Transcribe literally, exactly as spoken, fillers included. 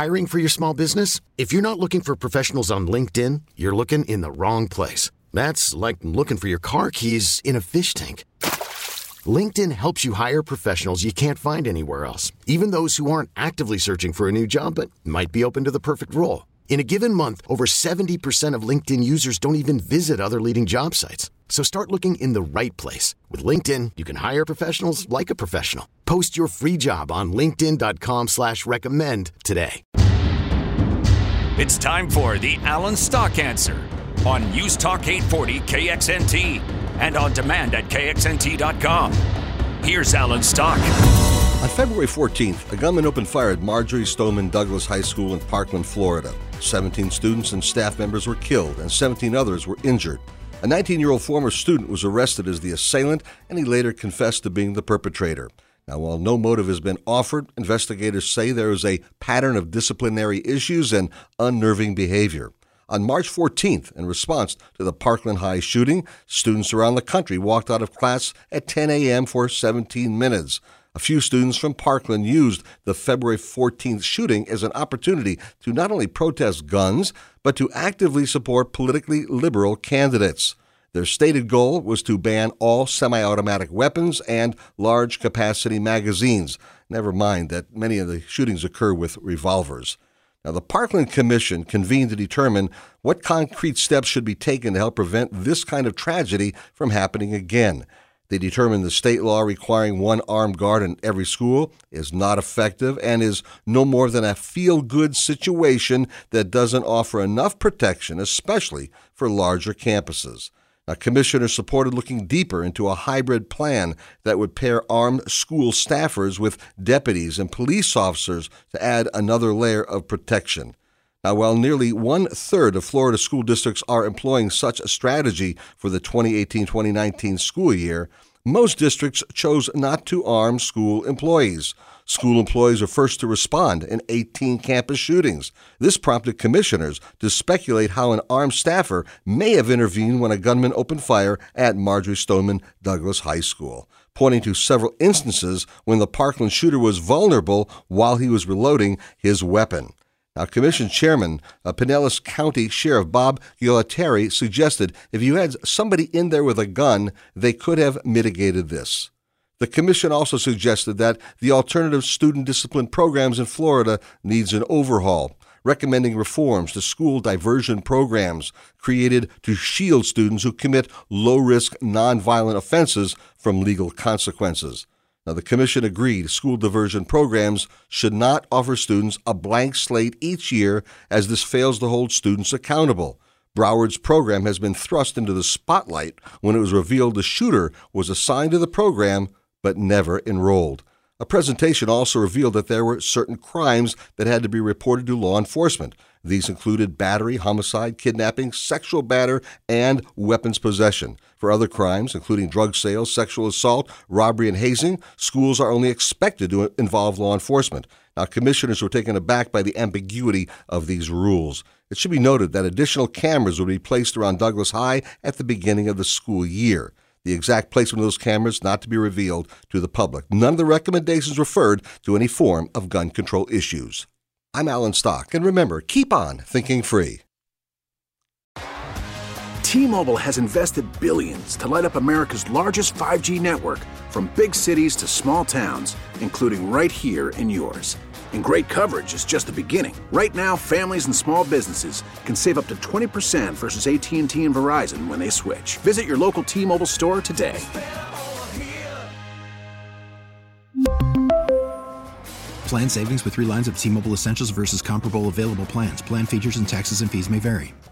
Hiring for your small business? If you're not looking for professionals on LinkedIn, you're looking in the wrong place. That's like looking for your car keys in a fish tank. LinkedIn helps you hire professionals you can't find anywhere else, even those who aren't actively searching for a new job but might be open to the perfect role. In a given month, over seventy percent of LinkedIn users don't even visit other leading job sites. So start looking in the right place. With LinkedIn, you can hire professionals like a professional. Post your free job on linkedin dot com slash recommend today. It's time for the Alan Stock Answer on News Talk eight forty K X N T and on demand at K X N T dot com. Here's Alan Stock. On February fourteenth, a gunman opened fire at Marjory Stoneman Douglas High School in Parkland, Florida. seventeen students and staff members were killed and seventeen others were injured. A nineteen-year-old former student was arrested as the assailant, and he later confessed to being the perpetrator. Now, while no motive has been offered, investigators say there is a pattern of disciplinary issues and unnerving behavior. On March fourteenth, in response to the Parkland High shooting, students around the country walked out of class at ten a.m. for seventeen minutes. A few students from Parkland used the February fourteenth shooting as an opportunity to not only protest guns, but to actively support politically liberal candidates. Their stated goal was to ban all semi-automatic weapons and large-capacity magazines. Never mind that many of the shootings occur with revolvers. Now, the Parkland Commission convened to determine what concrete steps should be taken to help prevent this kind of tragedy from happening again. They determined the state law requiring one armed guard in every school is not effective and is no more than a feel-good situation that doesn't offer enough protection, especially for larger campuses. Now, commissioners supported looking deeper into a hybrid plan that would pair armed school staffers with deputies and police officers to add another layer of protection. Now, while nearly one-third of Florida school districts are employing such a strategy for the twenty eighteen twenty nineteen school year, most districts chose not to arm school employees. School employees were first to respond in eighteen campus shootings. This prompted commissioners to speculate how an armed staffer may have intervened when a gunman opened fire at Marjory Stoneman Douglas High School, pointing to several instances when the Parkland shooter was vulnerable while he was reloading his weapon. Now, Commission Chairman, uh, Pinellas County Sheriff Bob Gualtieri suggested if you had somebody in there with a gun, they could have mitigated this. The commission also suggested that the alternative student discipline programs in Florida needs an overhaul, recommending reforms to school diversion programs created to shield students who commit low-risk, nonviolent offenses from legal consequences. Now, the commission agreed school diversion programs should not offer students a blank slate each year, as this fails to hold students accountable. Broward's program has been thrust into the spotlight when it was revealed the shooter was assigned to the program but never enrolled. A presentation also revealed that there were certain crimes that had to be reported to law enforcement. These included battery, homicide, kidnapping, sexual batter, and weapons possession. For other crimes, including drug sales, sexual assault, robbery, and hazing, schools are only expected to involve law enforcement. Now, commissioners were taken aback by the ambiguity of these rules. It should be noted that additional cameras will be placed around Douglas High at the beginning of the school year. The exact placement of those cameras not to be revealed to the public. None of the recommendations referred to any form of gun control issues. I'm Alan Stock, and remember, keep on thinking free. T-Mobile has invested billions to light up America's largest five G network, from big cities to small towns, including right here in yours. And great coverage is just the beginning. Right now, families and small businesses can save up to twenty percent versus A T and T and Verizon when they switch. Visit your local T-Mobile store today. Plan savings with three lines of T-Mobile Essentials versus comparable available plans. Plan features and taxes and fees may vary.